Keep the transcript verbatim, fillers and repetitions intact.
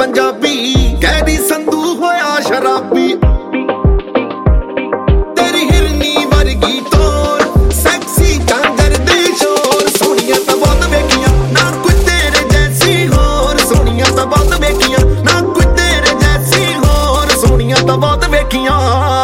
पंजाबी कैदी संधू होया शराबी तेरी हिरनी वर्गी तोर सैक्सी कांगर दे शोर सोनिया तां बहुत वेखियां ना कोई तेरे जैसी होर सोनिया तां बहुत वेखियां ना कोई तेरे जैसी होर सोनिया तां बहुत वेखियां